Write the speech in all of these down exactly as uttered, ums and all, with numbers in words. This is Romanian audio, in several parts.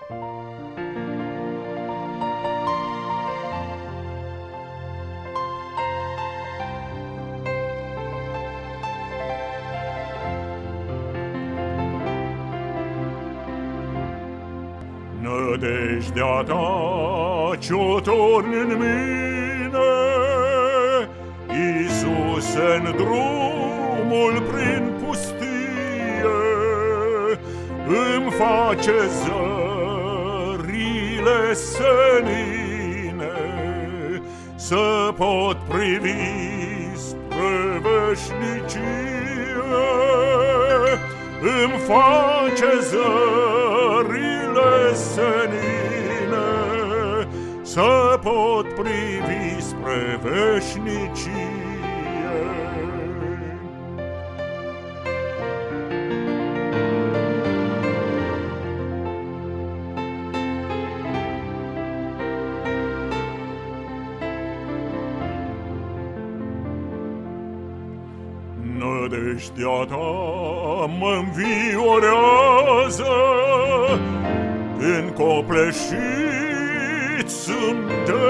Nădejdea ta ce-o torni în mine, Iisuse-n drumul prin pustie, îmi face zările senine, să pot privi spre veșnicie. Îmi face zările senine, să pot privi spre veșnicie. Nădejdea ta mă-nviorează, când copleșit sunt de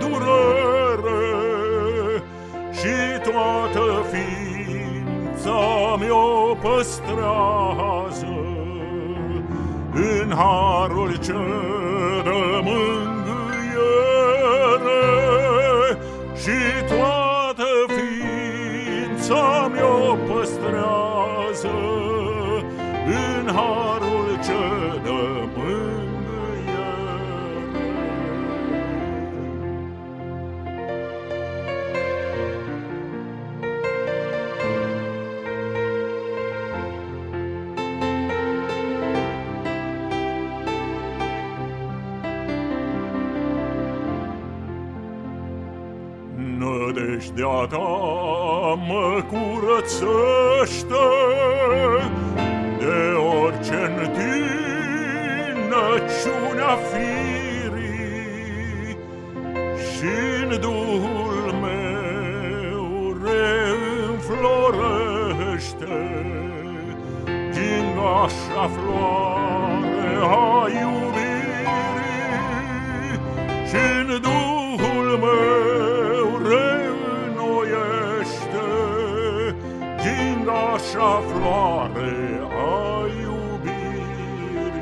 durere, și toată ființa mi-o păstrează în harul ce dă mângâiere, și toată ființa mi-o păstrează în harul ce dă mângâiere. Nădejdea ta mă curățește de orice întinăciunea firii, și-n Duhul meu reînflorește gingașa floare a iubirii, și-n Duhul meu reînnoiește gingașa floare a iubirii.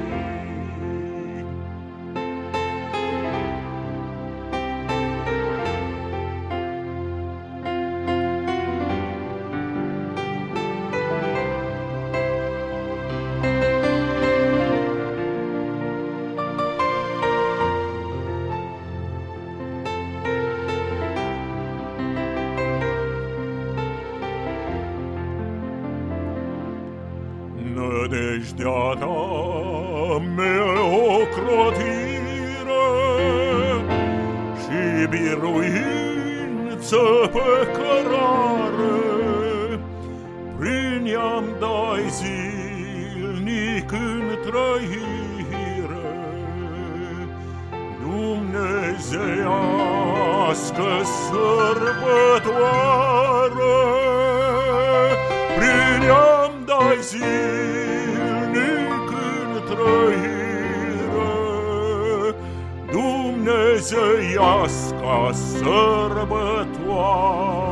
Nădejdea ta mi-e ocrotire și biruință pe cărare, prin ea-mi dai zilnic în trăire dumnezeiască sărbătoare, prin ea-mi dai zilnic în trăire dumnezeiască sărbătoare.